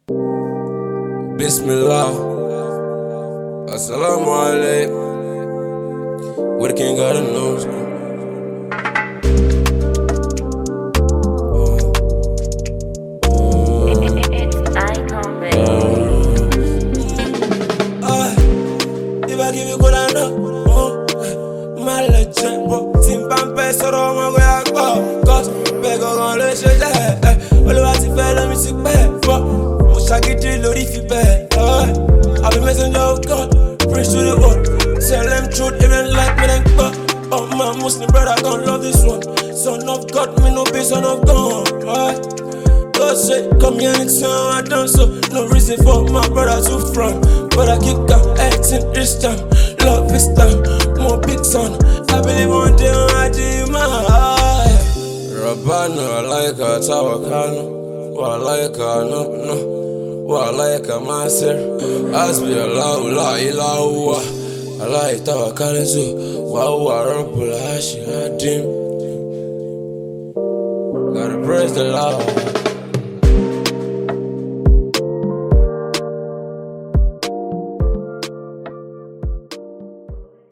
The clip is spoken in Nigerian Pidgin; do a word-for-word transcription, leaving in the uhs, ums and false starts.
Bismillah, Assalamu alaikum. What the king got in nose? If I give you good enough, oh, my legend, bro. Timpan pay so don't want to go, cause beg on the shit, eh. All about to fail, let me see bad, bro. Shaggy lórí fi bẹ́ẹ̀. I be messenger of God, preach to the world. Tell them truth, even like me then fuck. Oh my Muslim brother, gon' love this one. Son of God, me no be son of God. Right? God say, come here next time I done so. No reason for my brother to front. But I kick out acting this time. Love this time, more big son. I believe one day I do my eye. Rabbana, I like a tawakana. Wa like a no, no. Wa like a master. Asbi Allah, la ilaha huwa. Allah tawakkaltu. Wa huwa rabbul arshil azim. Gotta praise the Lord.